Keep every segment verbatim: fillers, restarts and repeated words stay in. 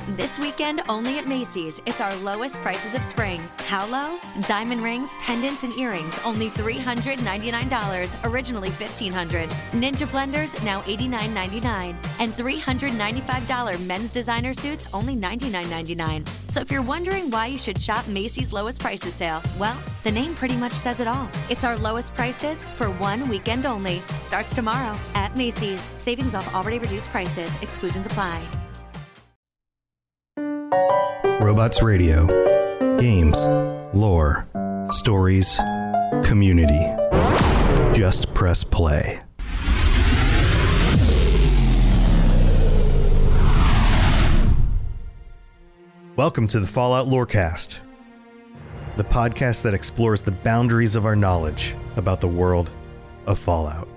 This weekend, only at Macy's, it's our lowest prices of spring. How low? Diamond rings, pendants, and earrings, only three hundred ninety-nine dollars, originally fifteen hundred dollars. Ninja blenders, now eighty-nine ninety-nine. And three hundred ninety-five dollars men's designer suits, only ninety-nine ninety-nine. So if you're wondering why you should shop Macy's lowest prices sale, well, the name pretty much says it all. It's our lowest prices for one weekend only. Starts tomorrow at Macy's. Savings off already reduced prices. Exclusions apply. Robots Radio. Games, lore, stories, community. Just press play. Welcome to the Fallout Lorecast, the podcast that explores the boundaries of our knowledge about the world of Fallout.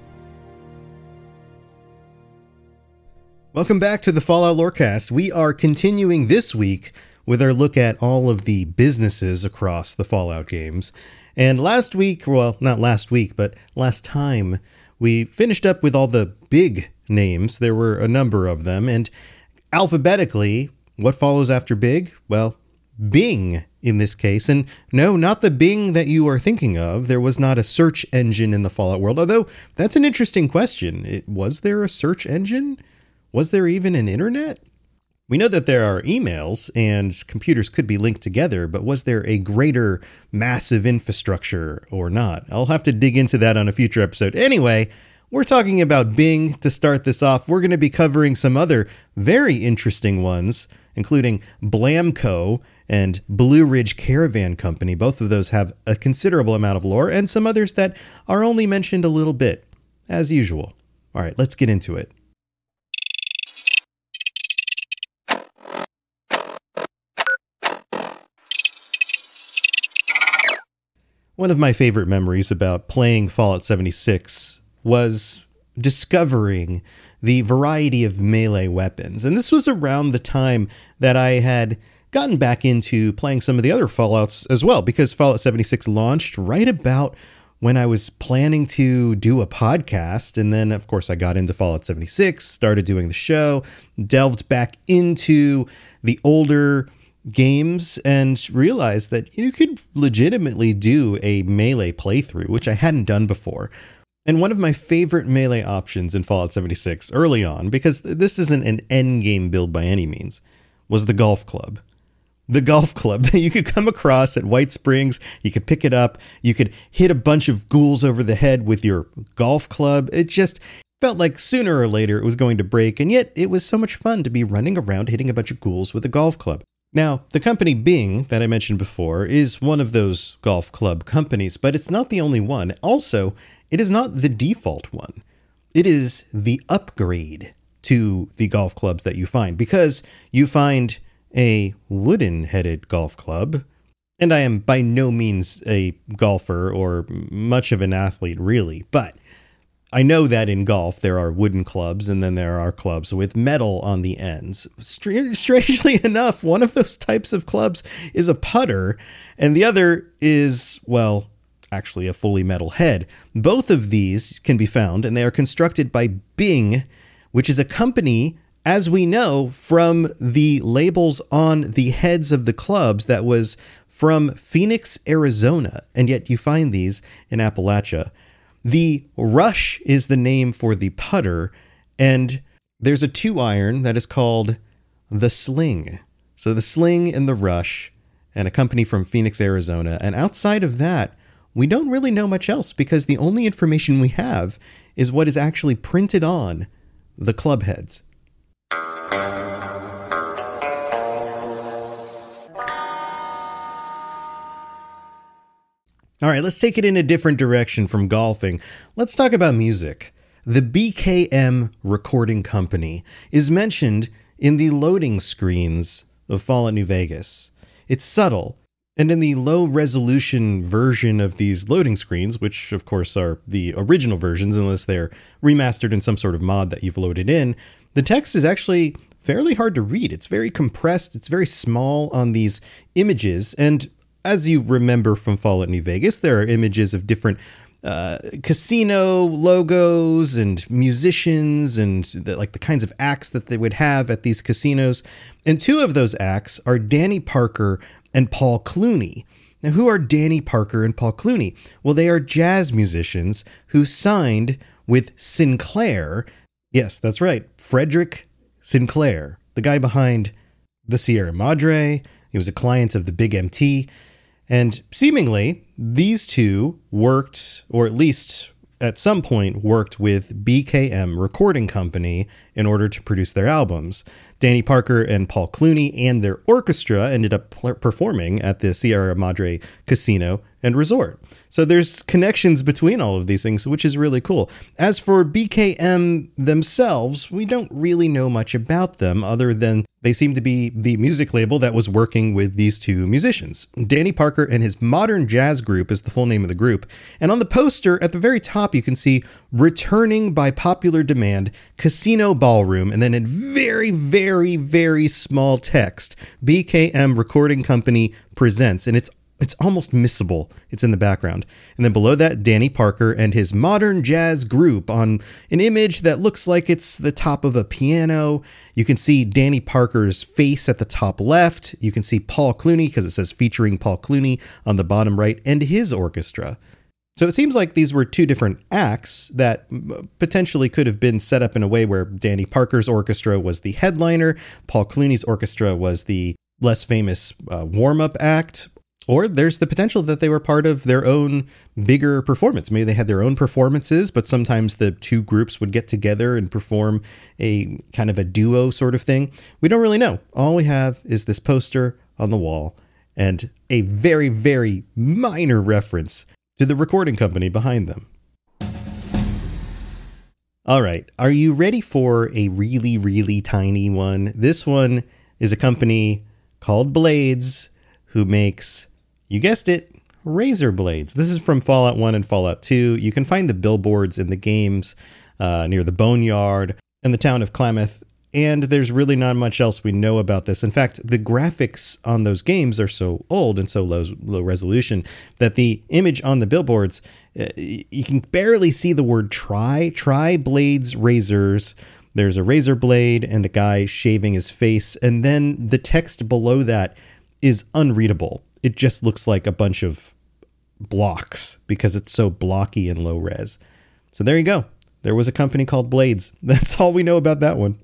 Welcome back to the Fallout Lorecast. We are continuing this week with our look at all of the businesses across the Fallout games. And last week, well, not last week, but last time, we finished up with all the big names. There were a number of them. And alphabetically, what follows after Big? Well, Bing in this case. And no, not the Bing that you are thinking of. There was not a search engine in the Fallout world, although that's an interesting question. It, was there a search engine? Was there even an internet? We know that there are emails and computers could be linked together, but was there a greater massive infrastructure or not? I'll have to dig into that on a future episode. Anyway, we're talking about Bing to start this off. We're going to be covering some other very interesting ones, including Blamco and Blue Ridge Caravan Company. Both of those have a considerable amount of lore, and some others that are only mentioned a little bit, as usual. All right, let's get into it. One of my favorite memories about playing Fallout seventy-six was discovering the variety of melee weapons. And this was around the time that I had gotten back into playing some of the other Fallouts as well, because Fallout seventy-six launched right about when I was planning to do a podcast. And then, of course, I got into Fallout seventy-six, started doing the show, delved back into the older games and realized that you could legitimately do a melee playthrough, which I hadn't done before. And one of my favorite melee options in Fallout seventy-six early on, because this isn't an end game build by any means, was the golf club. The golf club that you could come across at White Springs, you could pick it up, you could hit a bunch of ghouls over the head with your golf club. It just felt like sooner or later it was going to break, and yet it was so much fun to be running around hitting a bunch of ghouls with a golf club. Now, the company Bing that I mentioned before is one of those golf club companies, but it's not the only one. Also, it is not the default one. It is the upgrade to the golf clubs that you find, because you find a wooden-headed golf club, and I am by no means a golfer or much of an athlete, really, but I know that in golf there are wooden clubs and then there are clubs with metal on the ends. Str- strangely enough, one of those types of clubs is a putter and the other is, well, actually a fully metal head. Both of these can be found and they are constructed by Bing, which is a company, as we know from the labels on the heads of the clubs, that was from Phoenix, Arizona, and yet you find these in Appalachia. The Rush is the name for the putter, and there's a two iron that is called the Sling. So the Sling and the Rush, and a company from Phoenix, Arizona. And outside of that, we don't really know much else, because the only information we have is what is actually printed on the club heads. All right, let's take it in a different direction from golfing. Let's talk about music. The B K M Recording Company is mentioned in the loading screens of Fallout New Vegas. It's subtle, and in the low-resolution version of these loading screens, which of course are the original versions unless they're remastered in some sort of mod that you've loaded in, the text is actually fairly hard to read. It's very compressed, it's very small on these images, and as you remember from Fallout New Vegas, there are images of different uh, casino logos and musicians and the, like the kinds of acts that they would have at these casinos. And two of those acts are Danny Parker and Paul Clooney. Now, who are Danny Parker and Paul Clooney? Well, they are jazz musicians who signed with Sinclair. Yes, that's right. Frederick Sinclair, the guy behind the Sierra Madre. He was a client of the Big M T. And seemingly, these two worked, or at least at some point worked with B K M Recording Company in order to produce their albums. Danny Parker and Paul Clooney and their orchestra ended up pl- performing at the Sierra Madre Casino and Resort. So there's connections between all of these things, which is really cool. As for B K M themselves, we don't really know much about them other than they seem to be the music label that was working with these two musicians. Danny Parker and his Modern Jazz Group is the full name of the group. And on the poster at the very top, you can see returning by popular demand, Casino Ballroom, and then in very, very, very small text, B K M Recording Company presents. And it's It's almost missable. It's in the background. And then below that, Danny Parker and his Modern Jazz Group on an image that looks like it's the top of a piano. You can see Danny Parker's face at the top left. You can see Paul Clooney, because it says featuring Paul Clooney on the bottom right, and his orchestra. So it seems like these were two different acts that potentially could have been set up in a way where Danny Parker's orchestra was the headliner, Paul Clooney's orchestra was the less famous uh, warm-up act. Or there's the potential that they were part of their own bigger performance. Maybe they had their own performances, but sometimes the two groups would get together and perform a kind of a duo sort of thing. We don't really know. All we have is this poster on the wall and a very, very minor reference to the recording company behind them. All right. Are you ready for a really, really tiny one? This one is a company called Blades who makes, you guessed it, razor blades. This is from Fallout one and Fallout two. You can find the billboards in the games uh, near the Boneyard and the town of Klamath, and there's really not much else we know about this. In fact, the graphics on those games are so old and so low, low resolution that the image on the billboards, uh, you can barely see the word try. Try blades, razors. There's a razor blade and a guy shaving his face, and then the text below that is unreadable. It just looks like a bunch of blocks because it's so blocky and low res. So there you go. There was a company called Blades. That's all we know about that one.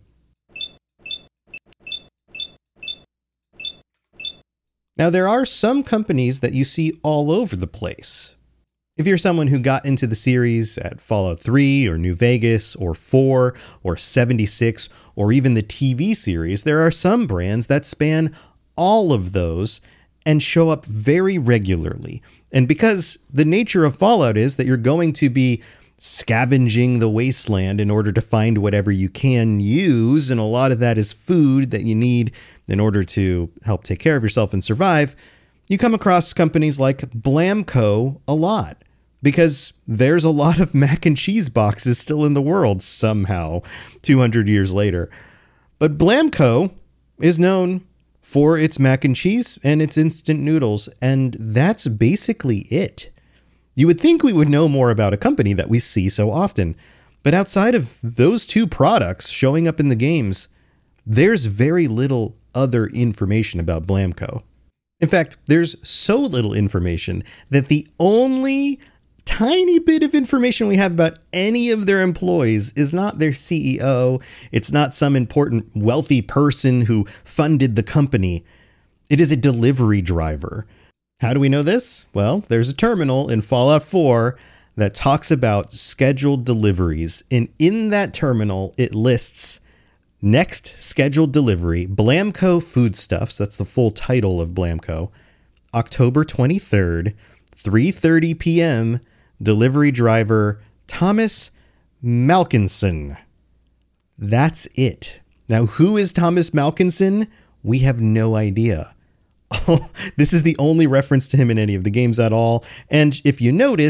Now, there are some companies that you see all over the place. If you're someone who got into the series at Fallout three or New Vegas or four or seventy-six or even the T V series, there are some brands that span all of those and show up very regularly. And because the nature of Fallout is that you're going to be scavenging the wasteland in order to find whatever you can use, and a lot of that is food that you need in order to help take care of yourself and survive, you come across companies like Blamco a lot. Because there's a lot of mac and cheese boxes still in the world somehow, two hundred years later. But Blamco is known for its mac and cheese and its instant noodles, and that's basically it. You would think we would know more about a company that we see so often, but outside of those two products showing up in the games, there's very little other information about Blamco. In fact, there's so little information that the only tiny bit of information we have about any of their employees is not their C E O. It's not some important wealthy person who funded the company. It is a delivery driver. How do we know this? Well, there's a terminal in Fallout four that talks about scheduled deliveries. And in that terminal, it lists next scheduled delivery, Blamco Foodstuffs. That's the full title of Blamco. October twenty-third, three thirty p.m., delivery driver Thomas Malkinson. That's it. Now, who is Thomas Malkinson? We have no idea. Oh, this is the only reference to him in any of the games at all. And if you notice,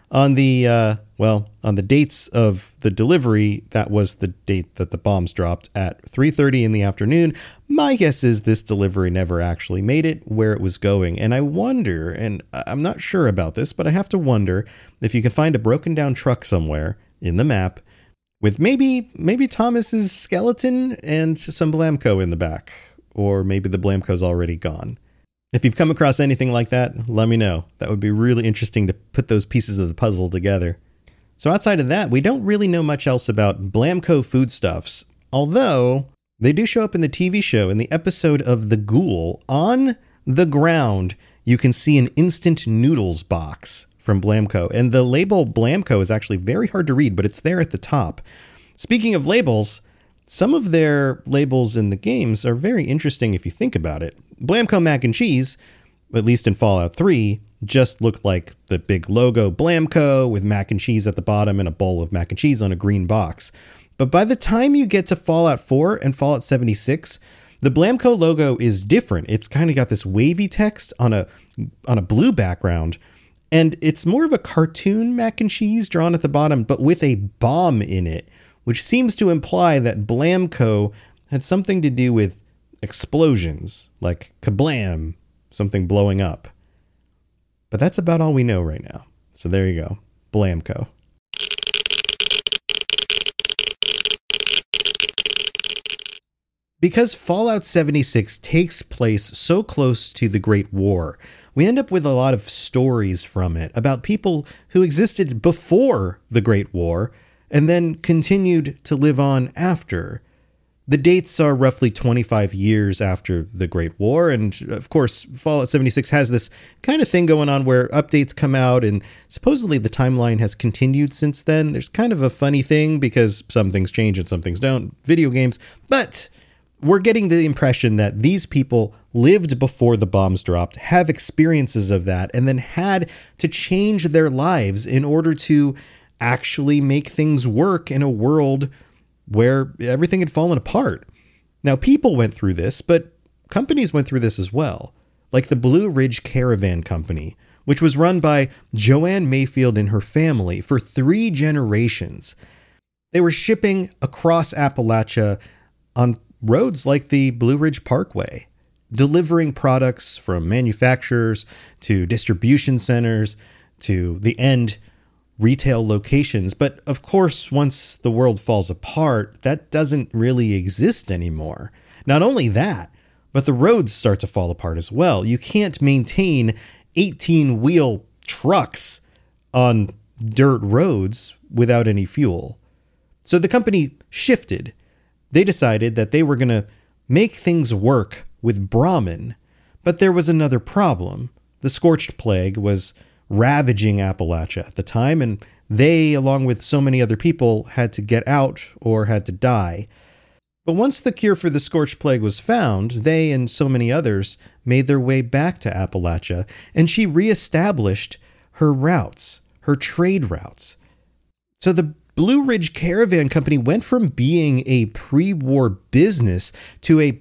on the, uh, well, on the dates of the delivery, that was the date that the bombs dropped at three thirty in the afternoon. My guess is this delivery never actually made it where it was going. And I wonder, and I'm not sure about this, but I have to wonder if you can find a broken down truck somewhere in the map with maybe, maybe Thomas's skeleton and some Blamco in the back, or maybe the Blamco's already gone. If you've come across anything like that, let me know. That would be really interesting to put those pieces of the puzzle together. So outside of that, we don't really know much else about Blamco foodstuffs, although they do show up in the T V show. In the episode of The Ghoul, on the ground, you can see an instant noodles box from Blamco. And the label Blamco is actually very hard to read, but it's there at the top. Speaking of labels, some of their labels in the games are very interesting if you think about it. Blamco mac and cheese, at least in Fallout three, just looked like the big logo Blamco with mac and cheese at the bottom and a bowl of mac and cheese on a green box. But by the time you get to Fallout four and Fallout seventy-six, the Blamco logo is different. It's kind of got this wavy text on a on a blue background, and it's more of a cartoon mac and cheese drawn at the bottom, but with a bomb in it, which seems to imply that Blamco had something to do with explosions, like kablam, something blowing up. But that's about all we know right now. So there you go. Blamco. Because Fallout seventy-six takes place so close to the Great War, we end up with a lot of stories from it about people who existed before the Great War and then continued to live on after. The dates are roughly twenty-five years after the Great War, and of course, Fallout seventy-six has this kind of thing going on where updates come out, and supposedly the timeline has continued since then. There's kind of a funny thing because some things change and some things don't, video games, but we're getting the impression that these people lived before the bombs dropped, have experiences of that, and then had to change their lives in order to actually make things work in a world where everything had fallen apart. Now, people went through this, but companies went through this as well, like the Blue Ridge Caravan Company, which was run by Joanne Mayfield and her family for three generations. They were shipping across Appalachia on roads like the Blue Ridge Parkway, delivering products from manufacturers to distribution centers to the end retail locations. But of course, once the world falls apart, that doesn't really exist anymore. Not only that, but the roads start to fall apart as well. You can't maintain eighteen-wheel trucks on dirt roads without any fuel. So the company shifted. They decided that they were going to make things work with Brahmin, but there was another problem. The Scorched Plague was ravaging Appalachia at the time, and they, along with so many other people, had to get out or had to die. But once the cure for the Scorched Plague was found, they and so many others made their way back to Appalachia, and she reestablished her routes, her trade routes. So the Blue Ridge Caravan Company went from being a pre-war business to a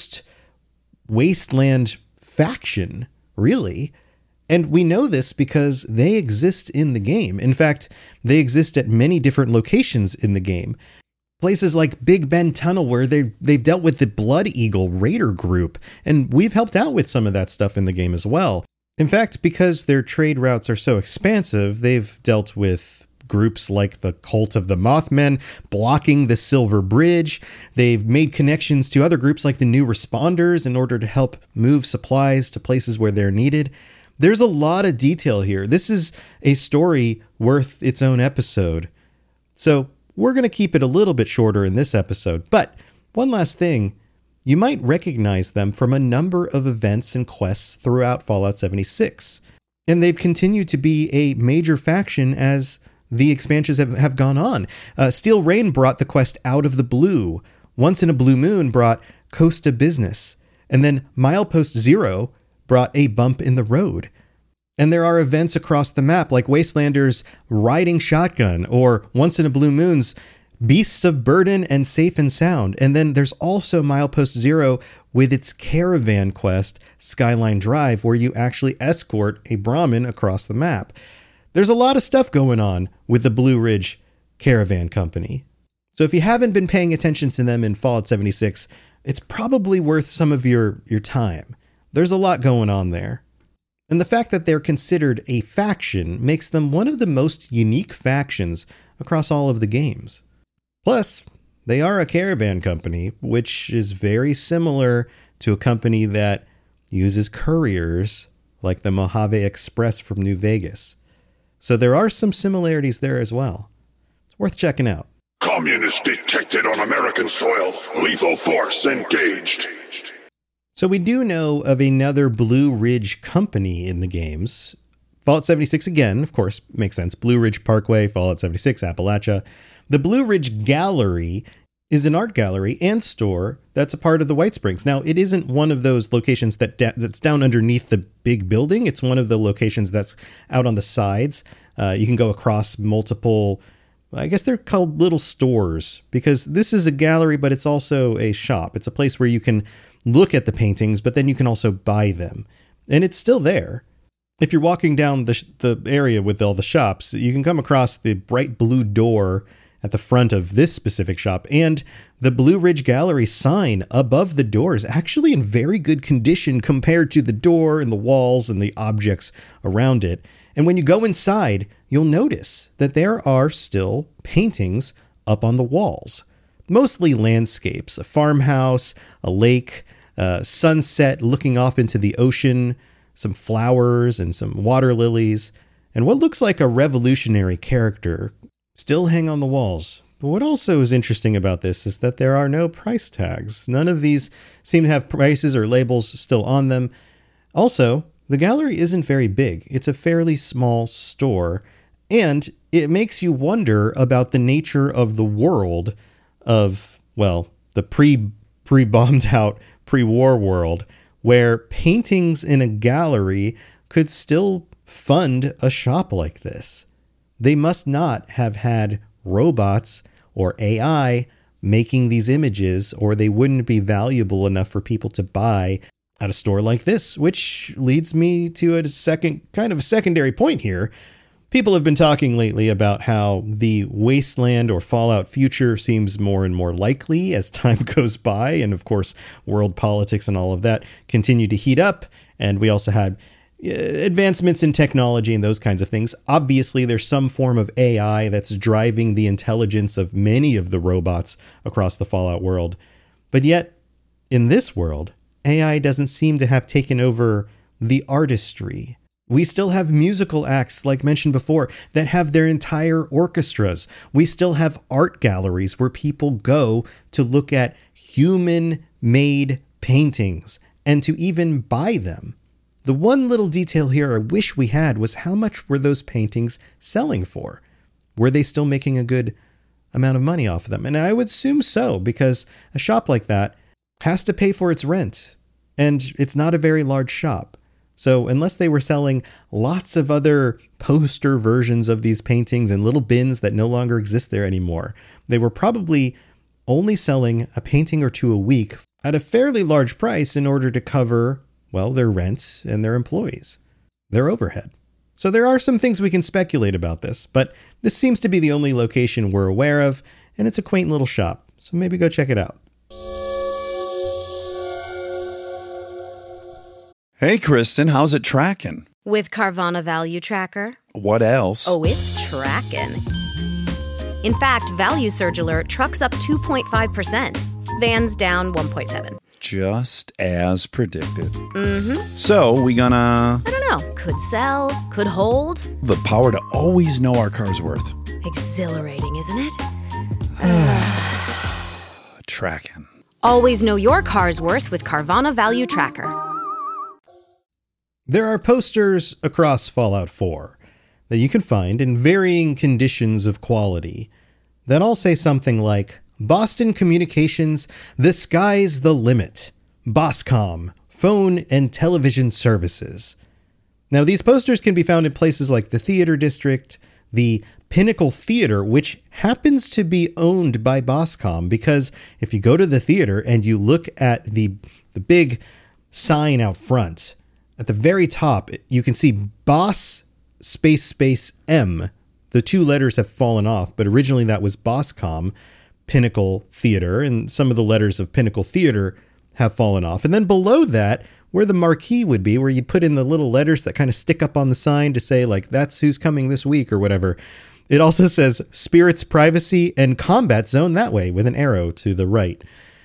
post-wasteland faction, really. And we know this because they exist in the game. In fact, they exist at many different locations in the game. Places like Big Bend Tunnel, where they've, they've dealt with the Blood Eagle Raider group, and we've helped out with some of that stuff in the game as well. In fact, because their trade routes are so expansive, they've dealt with groups like the Cult of the Mothmen blocking the Silver Bridge. They've made connections to other groups like the New Responders in order to help move supplies to places where they're needed. There's a lot of detail here. This is a story worth its own episode. So we're going to keep it a little bit shorter in this episode. But one last thing, you might recognize them from a number of events and quests throughout Fallout seventy-six. And they've continued to be a major faction as the expansions have, have gone on. Uh, Steel Rain brought the quest Out of the Blue. Once in a Blue Moon brought Costa Business. And then Milepost Zero brought A Bump in the Road. And there are events across the map like Wastelanders Riding Shotgun, or Once in a Blue Moon's Beasts of Burden and Safe and Sound. And then there's also Milepost Zero with its caravan quest, Skyline Drive, where you actually escort a Brahmin across the map. There's a lot of stuff going on with the Blue Ridge Caravan Company. So if you haven't been paying attention to them in Fallout seventy-six, it's probably worth some of your, your time. There's a lot going on there. And the fact that they're considered a faction makes them one of the most unique factions across all of the games. Plus, they are a caravan company, which is very similar to a company that uses couriers like the Mojave Express from New Vegas. So there are some similarities there as well. It's worth checking out. Communist detected on American soil. Lethal force engaged. So we do know of another Blue Ridge company in the games. Fallout seventy-six, again, of course, makes sense. Blue Ridge Parkway, Fallout seventy-six, Appalachia. The Blue Ridge Gallery is an art gallery and store that's a part of the White Springs. Now, it isn't one of those locations that da- that's down underneath the big building. It's one of the locations that's out on the sides. Uh, you can go across multiple, I guess they're called little stores, because this is a gallery, but it's also a shop. It's a place where you can look at the paintings, but then you can also buy them. And it's still there. If you're walking down the, the area with all the shops, you can come across the bright blue door at the front of this specific shop, and the Blue Ridge Gallery sign above the door is actually in very good condition compared to the door and the walls and the objects around it. And when you go inside, you'll notice that there are still paintings up on the walls. Mostly landscapes, a farmhouse, a lake, a sunset looking off into the ocean, some flowers and some water lilies, and what looks like a revolutionary character still hang on the walls. But what also is interesting about this is that there are no price tags. None of these seem to have prices or labels still on them. Also, the gallery isn't very big. It's a fairly small store, and it makes you wonder about the nature of the world of, well, the pre, pre-bombed out, pre-war world, where paintings in a gallery could still fund a shop like this. They must not have had robots or A I making these images, or they wouldn't be valuable enough for people to buy at a store like this, which leads me to a second, kind of a secondary point here. People have been talking lately about how the Wasteland or Fallout future seems more and more likely as time goes by. And of course, world politics and all of that continue to heat up. And we also had advancements in technology and those kinds of things. Obviously, there's some form of A I that's driving the intelligence of many of the robots across the Fallout world. But yet, in this world, A I doesn't seem to have taken over the artistry. We still have musical acts, like mentioned before, that have their entire orchestras. We still have art galleries where people go to look at human-made paintings and to even buy them. The one little detail here I wish we had was how much were those paintings selling for? Were they still making a good amount of money off of them? And I would assume so, because a shop like that has to pay for its rent, and it's not a very large shop. So unless they were selling lots of other poster versions of these paintings in little bins that no longer exist there anymore, they were probably only selling a painting or two a week at a fairly large price in order to cover, well, their rent and their employees, their overhead. So there are some things we can speculate about this, but this seems to be the only location we're aware of, and it's a quaint little shop, so maybe go check it out. Hey, Kristen, how's it tracking? With Carvana Value Tracker. What else? Oh, it's tracking. In fact, Value Surge Alert trucks up two point five percent. Vans down one point seven. Just as predicted. Mm-hmm. So, we gonna... I don't know. Could sell, could hold. The power to always know our car's worth. Exhilarating, isn't it? Tracking. Always know your car's worth with Carvana Value Tracker. There are posters across Fallout four that you can find in varying conditions of quality that all say something like, Boston Communications, the sky's the limit. Boscom, phone and television services. Now, these posters can be found in places like the Theater District, the Pinnacle Theater, which happens to be owned by Boscom, because if you go to the theater and you look at the, the big sign out front, at the very top, you can see Boss space space M. The two letters have fallen off, but originally that was Boscom, Pinnacle Theater, and some of the letters of Pinnacle Theater have fallen off. And then below that, where the marquee would be, where you'd put in the little letters that kind of stick up on the sign to say, like, that's who's coming this week or whatever. It also says Spirits Privacy and Combat Zone that way with an arrow to the right.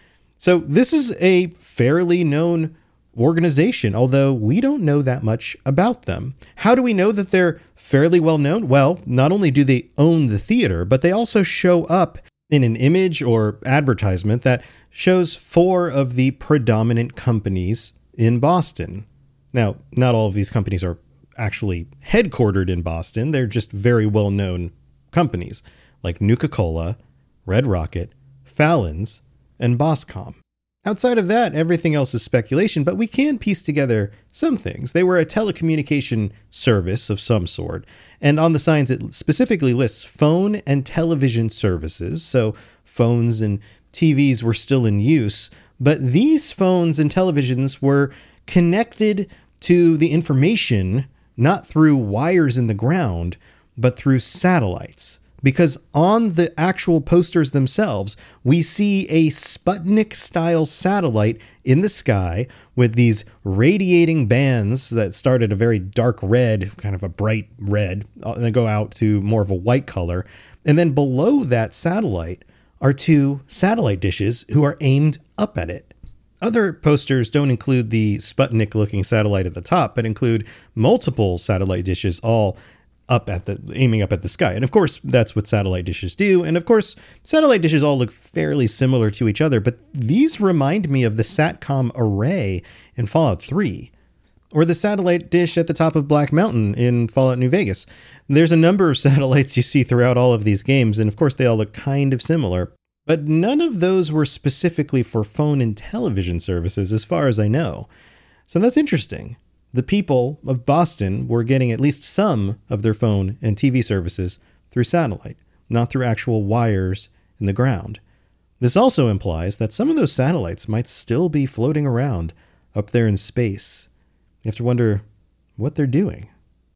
So this is a fairly known organization, although we don't know that much about them. How do we know that they're fairly well known? Well, not only do they own the theater, but they also show up in an image or advertisement that shows four of the predominant companies in Boston. Now, not all of these companies are actually headquartered in Boston. They're just very well-known companies like Nuka-Cola, Red Rocket, Fallon's, and Boscom. Outside of that, everything else is speculation, but we can piece together some things. They were a telecommunication service of some sort, and on the signs it specifically lists phone and television services, so phones and T Vs were still in use, but these phones and televisions were connected to the information not through wires in the ground, but through satellites. Because on the actual posters themselves, we see a Sputnik-style satellite in the sky with these radiating bands that start at a very dark red, kind of a bright red, and then go out to more of a white color. And then below that satellite are two satellite dishes who are aimed up at it. Other posters don't include the Sputnik-looking satellite at the top, but include multiple satellite dishes all up at the aiming up at the sky. And of course, that's what satellite dishes do. And of course, satellite dishes all look fairly similar to each other, but these remind me of the SATCOM array in Fallout three, or the satellite dish at the top of Black Mountain in Fallout New Vegas. There's a number of satellites you see throughout all of these games, and of course, they all look kind of similar. But none of those were specifically for phone and television services, as far as I know. So that's interesting. The people of Boston were getting at least some of their phone and T V services through satellite, not through actual wires in the ground. This also implies that some of those satellites might still be floating around up there in space. You have to wonder what they're doing.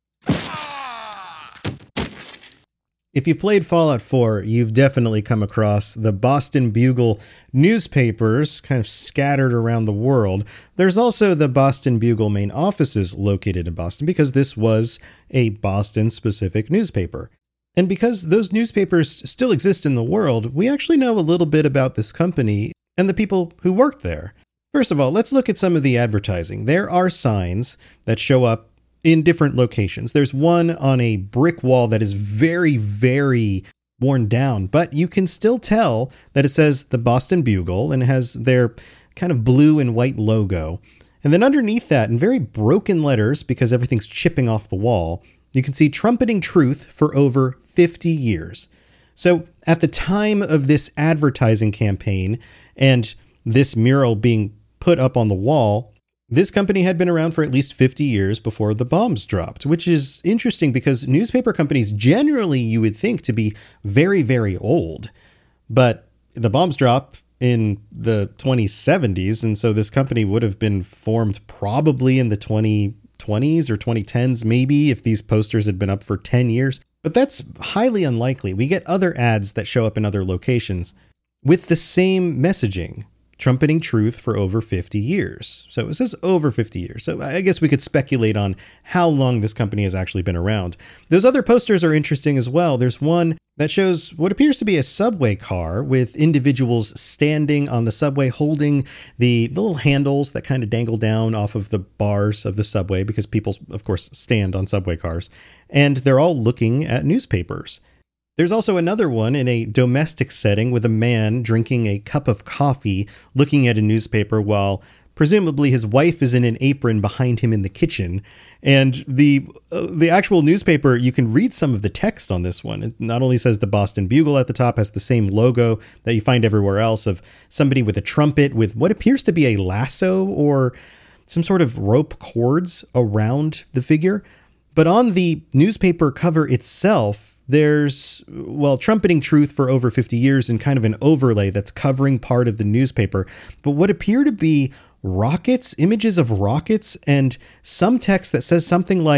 If you've played Fallout four, you've definitely come across the Boston Bugle newspapers kind of scattered around the world. There's also the Boston Bugle main offices located in Boston because this was a Boston-specific newspaper. And because those newspapers still exist in the world, we actually know a little bit about this company and the people who worked there. First of all, let's look at some of the advertising. There are signs that show up in different locations. There's one on a brick wall that is very, very worn down, but you can still tell that it says the Boston Bugle and it has their kind of blue and white logo. And then underneath that, in very broken letters, because everything's chipping off the wall, you can see trumpeting truth for over fifty years. So at the time of this advertising campaign and this mural being put up on the wall, this company had been around for at least fifty years before the bombs dropped, which is interesting because newspaper companies generally you would think to be very, very old. But the bombs drop in the twenty seventies, and so this company would have been formed probably in the twenty twenties or twenty tens, maybe, if these posters had been up for ten years. But that's highly unlikely. We get other ads that show up in other locations with the same messaging, trumpeting truth for over fifty years. So it says over fifty years. So I guess we could speculate on how long this company has actually been around. Those other posters are interesting as well. There's one that shows what appears to be a subway car with individuals standing on the subway holding the, the little handles that kind of dangle down off of the bars of the subway because people, of course, stand on subway cars. And they're all looking at newspapers. There's also another one in a domestic setting with a man drinking a cup of coffee, looking at a newspaper while presumably his wife is in an apron behind him in the kitchen. And the uh, the actual newspaper, you can read some of the text on this one. It not only says the Boston Bugle at the top, has the same logo that you find everywhere else of somebody with a trumpet with what appears to be a lasso or some sort of rope cords around the figure. But on the newspaper cover itself, there's, well, trumpeting truth for over fifty years and kind of an overlay that's covering part of the newspaper. But what appear to be rockets, images of rockets, and some text that says something like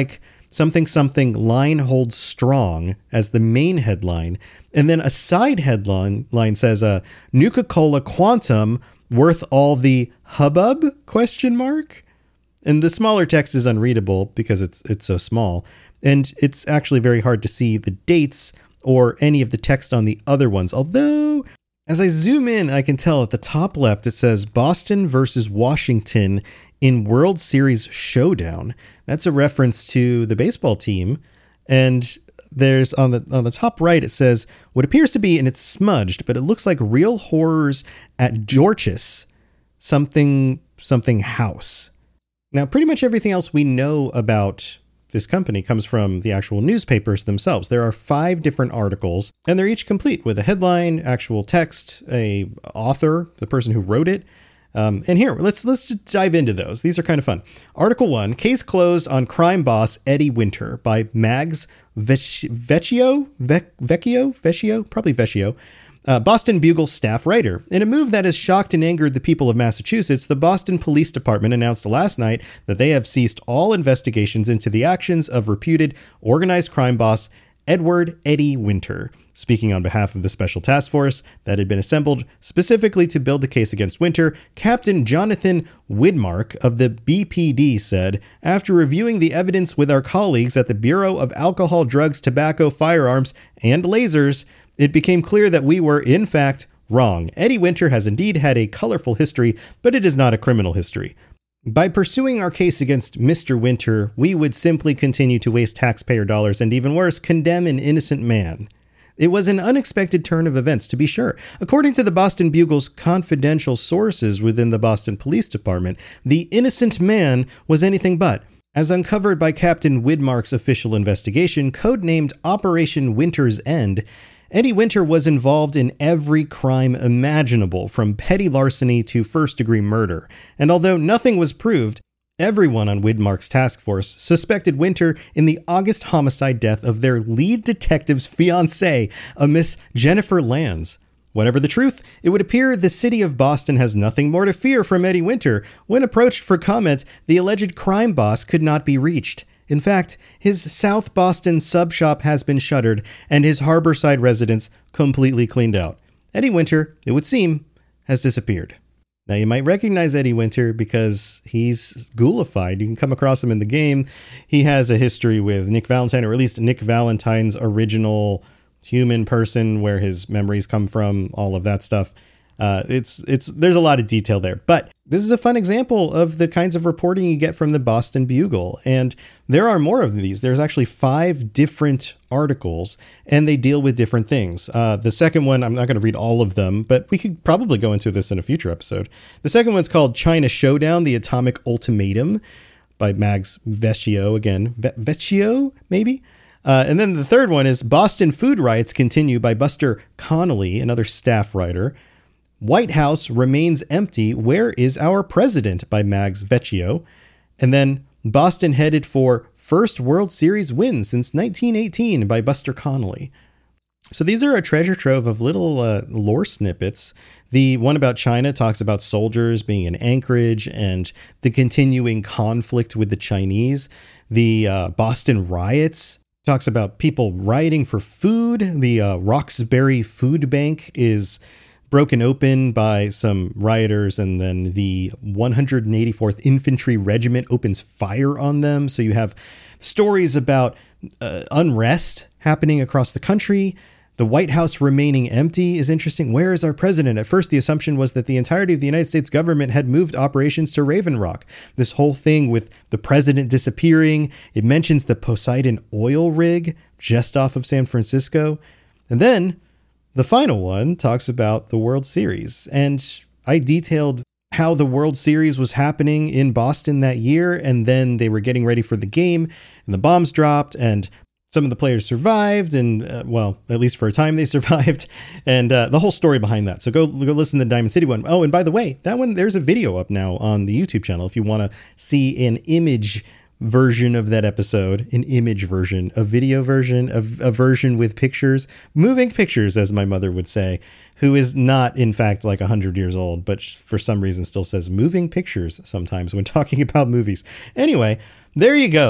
something something line holds strong as the main headline. And then a side headline line says, uh, Nuka-Cola Quantum worth all the hubbub question mark. And the smaller text is unreadable because it's it's so small. And it's actually very hard to see the dates or any of the text on the other ones. Although, as I zoom in, I can tell at the top left, it says Boston versus Washington in World Series Showdown. That's a reference to the baseball team. And there's on the on the top right, it says what appears to be, and it's smudged, but it looks like Real Horrors at Dorcas, something, something house. Now, pretty much everything else we know about this company comes from the actual newspapers themselves. There are five different articles, and they're each complete with a headline, actual text, a author, the person who wrote it. Um, and here, let's let's just dive into those. These are kind of fun. Article one, case closed on crime boss Eddie Winter by Mags Vec- Vecchio? Vec- Vecchio? Vecchio? Probably Vecchio. Uh, Boston Bugle staff writer. In a move that has shocked and angered the people of Massachusetts, the Boston Police Department announced last night that they have ceased all investigations into the actions of reputed organized crime boss Edward Eddie Winter. Speaking on behalf of the special task force that had been assembled specifically to build the case against Winter, Captain Jonathan Widmark of the B P D said, after reviewing the evidence with our colleagues at the Bureau of Alcohol, Drugs, Tobacco, Firearms, and Lasers, it became clear that we were, in fact, wrong. Eddie Winter has indeed had a colorful history, but it is not a criminal history. By pursuing our case against Mister Winter, we would simply continue to waste taxpayer dollars and, even worse, condemn an innocent man. It was an unexpected turn of events, to be sure. According to the Boston Bugle's confidential sources within the Boston Police Department, the innocent man was anything but. As uncovered by Captain Widmark's official investigation, codenamed Operation Winter's End, Eddie Winter was involved in every crime imaginable, from petty larceny to first-degree murder. And although nothing was proved, everyone on Widmark's task force suspected Winter in the August homicide death of their lead detective's fiancée, a Miss Jennifer Lands. Whatever the truth, it would appear the city of Boston has nothing more to fear from Eddie Winter. When approached for comment, the alleged crime boss could not be reached. In fact, his South Boston sub shop has been shuttered and his Harborside residence completely cleaned out. Eddie Winter, it would seem, has disappeared. Now, you might recognize Eddie Winter because he's ghoulified. You can come across him in the game. He has a history with Nick Valentine, or at least Nick Valentine's original human person, where his memories come from, all of that stuff. Uh, it's it's there's a lot of detail there, but this is a fun example of the kinds of reporting you get from the Boston Bugle. And there are more of these. There's actually five different articles and they deal with different things. Uh, the second one, I'm not going to read all of them, but we could probably go into this in a future episode. The second one's called China Showdown, the Atomic Ultimatum by Mags Vecchio. Again, Ve- Vecchio, maybe? Uh, and then the third one is Boston Food Riots Continue by Buster Connolly, another staff writer. White House Remains Empty. Where is our president? By Mags Vecchio. And then Boston Headed for First World Series Win Since nineteen eighteen by Buster Connolly. So these are a treasure trove of little uh, lore snippets. The one about China talks about soldiers being in Anchorage and the continuing conflict with the Chinese. The uh, Boston riots talks about people rioting for food. The uh, Roxbury Food Bank is broken open by some rioters, and then the one hundred eighty-fourth Infantry Regiment opens fire on them. So you have stories about uh, unrest happening across the country. The White House remaining empty is interesting. Where is our president? At first, the assumption was that the entirety of the United States government had moved operations to Raven Rock. This whole thing with the president disappearing, it mentions the Poseidon oil rig just off of San Francisco. And then the final one talks about the World Series, and I detailed how the World Series was happening in Boston that year, and then they were getting ready for the game, and the bombs dropped, and some of the players survived, and, uh, well, at least for a time they survived, and uh, the whole story behind that. So go go listen to the Diamond City one. Oh, and by the way, that one, there's a video up now on the YouTube channel if you want to see an image version of that episode, an image version, a video version, of a version with pictures, moving pictures, as my mother would say, who is not, in fact, like one hundred years old, but for some reason still says moving pictures sometimes when talking about movies. Anyway, there you go.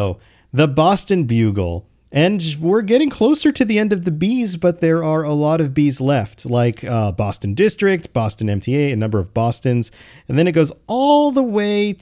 the Boston Bugle. And we're getting closer to the end of the Bs, but there are a lot of Bs left, like uh, Boston District, Boston M T A, a number of Bostons. And then it goes all the way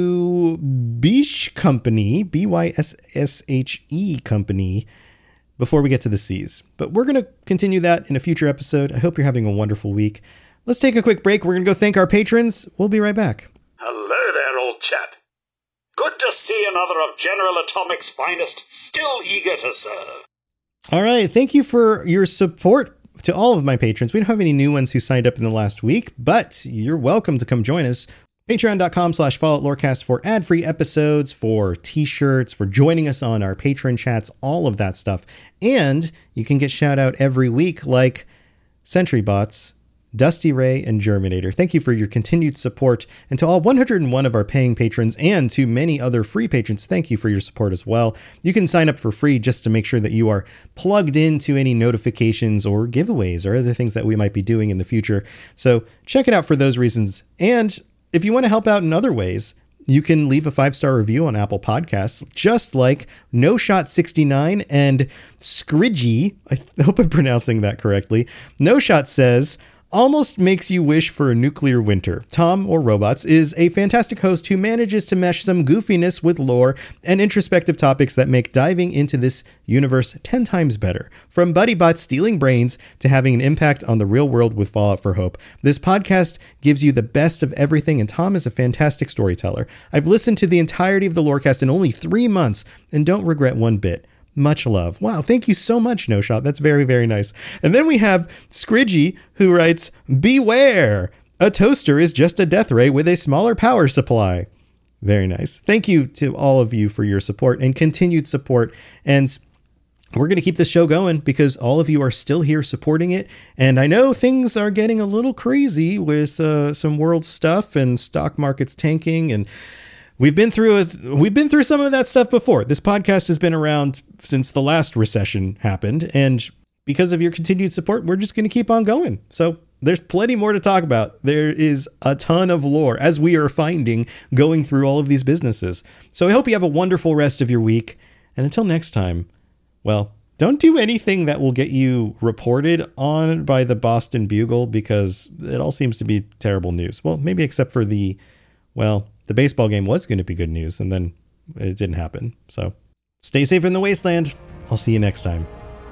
to Bish Company, B Y S S H E Company, before we get to the Cs. But we're going to continue that in a future episode. I hope you're having a wonderful week. Let's take a quick break. We're going to go thank our patrons. We'll be right back. Hello there, old chap. Good to see another of General Atomic's finest, still eager to serve. All right. Thank you for your support to all of my patrons. We don't have any new ones who signed up in the last week, but you're welcome to come join us. Patreon.com slash Fallout Lorecast for ad-free episodes, for t-shirts, for joining us on our patron chats, all of that stuff. And you can get shout out every week like Sentry Bots, Dusty Ray, and Germinator. Thank you for your continued support. And to all one hundred one of our paying patrons and to many other free patrons, thank you for your support as well. You can sign up for free just to make sure that you are plugged into any notifications or giveaways or other things that we might be doing in the future. So check it out for those reasons. And if you want to help out in other ways, you can leave a five-star review on Apple Podcasts, just like No Shot sixty-nine and Scridgy. I hope I'm pronouncing that correctly. No Shot says, almost makes you wish for a nuclear winter. Tom, or Robots, is a fantastic host who manages to mesh some goofiness with lore and introspective topics that make diving into this universe ten times better. From BuddyBot stealing brains to having an impact on the real world with Fallout for Hope, this podcast gives you the best of everything, and Tom is a fantastic storyteller. I've listened to the entirety of the Lorecast in only three months and don't regret one bit. Much love. Wow, thank you so much, No Shot. That's very, very nice. And then we have Scridgy, who writes, beware! A toaster is just a death ray with a smaller power supply. Very nice. Thank you to all of you for your support and continued support. And we're going to keep this show going because all of you are still here supporting it. And I know things are getting a little crazy with uh, some world stuff and stock markets tanking, and We've been through a, we've been through some of that stuff before. This podcast has been around since the last recession happened, and because of your continued support, we're just going to keep on going. So there's plenty more to talk about. There is a ton of lore, as we are finding, going through all of these businesses. So I hope you have a wonderful rest of your week, and until next time, well, don't do anything that will get you reported on by the Boston Bugle, because it all seems to be terrible news. Well, maybe except for the, well... the baseball game was going to be good news, and then it didn't happen. So stay safe in the wasteland. I'll see you next time.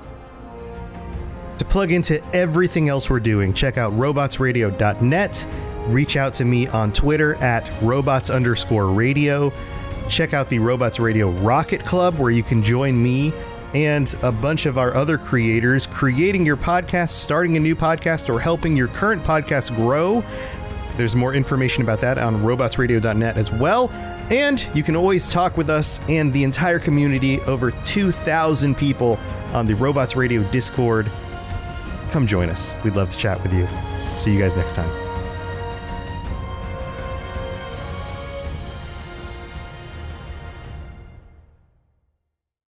To plug into everything else we're doing, check out robots radio dot net. Reach out to me on Twitter at robots underscore radio. Check out the Robots Radio Rocket Club, where you can join me and a bunch of our other creators creating your podcast, starting a new podcast, or helping your current podcast grow. There's more information about that on robots radio dot net as well. And you can always talk with us and the entire community, over two thousand people on the Robots Radio Discord. Come join us. We'd love to chat with you. See you guys next time.